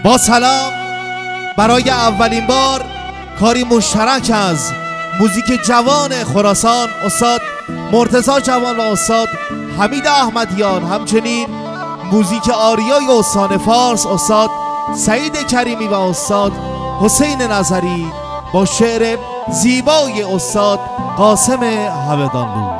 با سلام برای اولین بار کاری مشترک از موزیک جوان خراسان استاد مرتضی جوان و استاد حمید احمدیان، همچنین موزیک آریای استان فارس استاد سعید کریمی و استاد حسین نظری با شعر زیبای استاد قاسم همدانلو.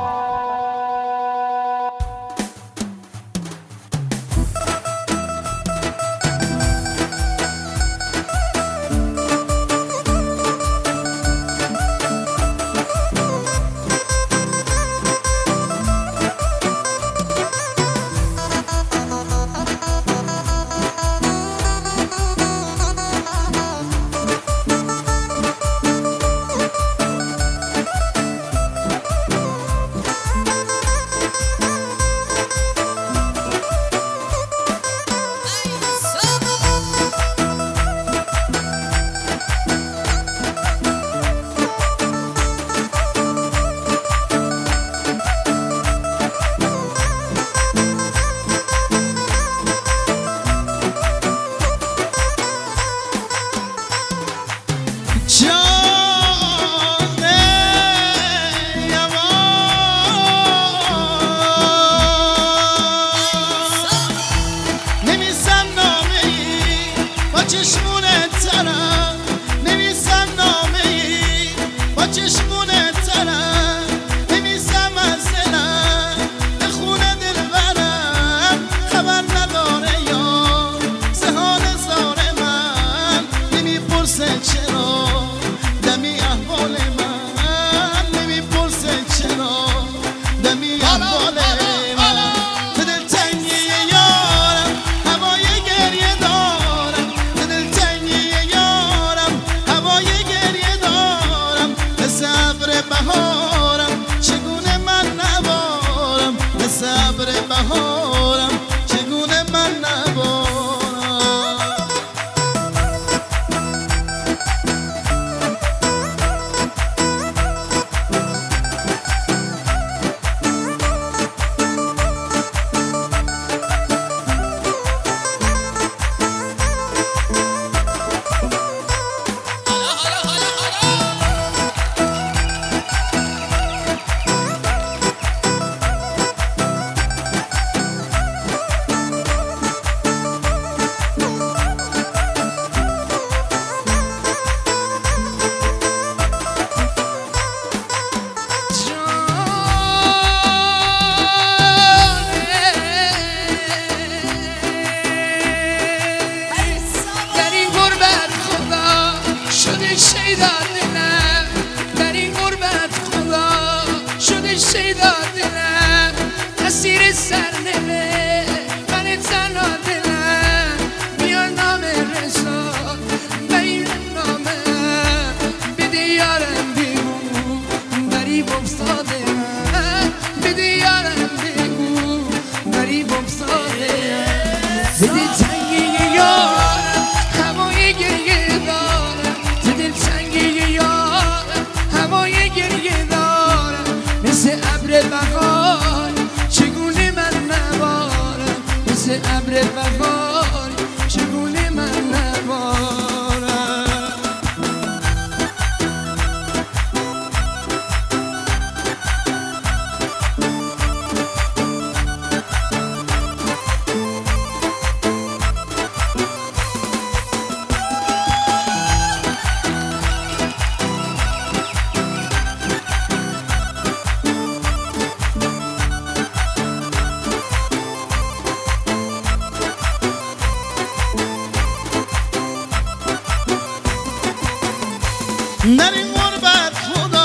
در این غربت خدا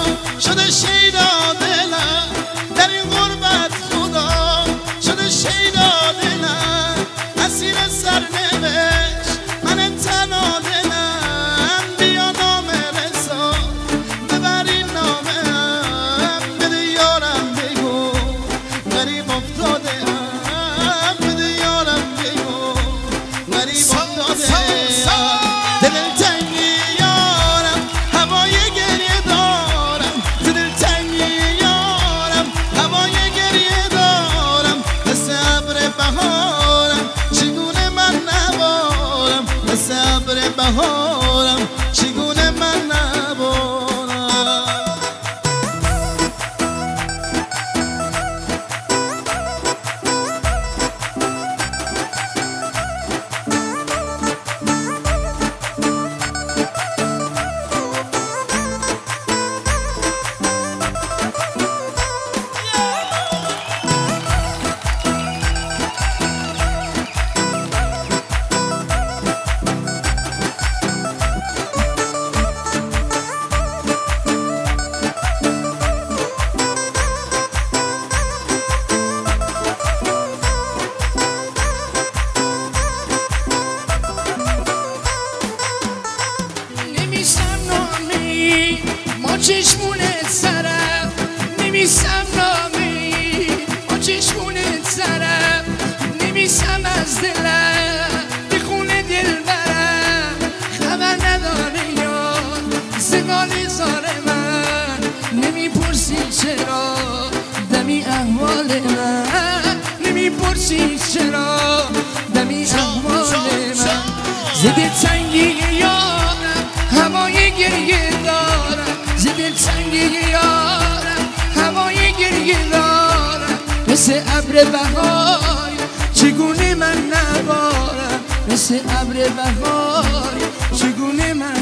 شده شیدا دلم، در این غربت خدا شده شیدا دلم، اسیر سرنوشت من تنها دلم، بیا نام رسا ببر این نامم، بده یارم بگو غریب افتاده ام، بده یارم بگو غریب افتاده ام. چگونه من نبارم بهارم چگونه من نبارم. چشمونت سرم نمیسم نامی با چشمونت سرم نمیسم از دلم به خونه دل برم خبر نداره یار زگال زار من نمیپرسی چرا دمی احوال من نمیپرسی چرا دمی احوال من زده تنگی یارم هوای گریه دارم زده تنگی یارم هوای گریه دارم مثل ابر بهاری چگونه من نبارم مثل ابر بهاری چگونه من